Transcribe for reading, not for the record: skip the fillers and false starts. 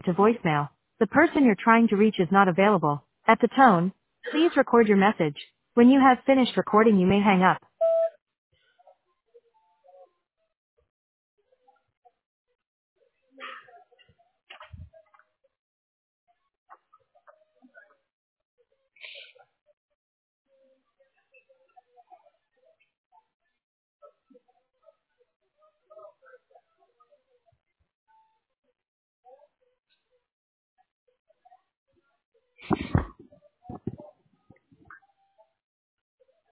to voicemail. The person you're trying to reach is not available. At the tone, please record your message. When you have finished recording, you may hang up.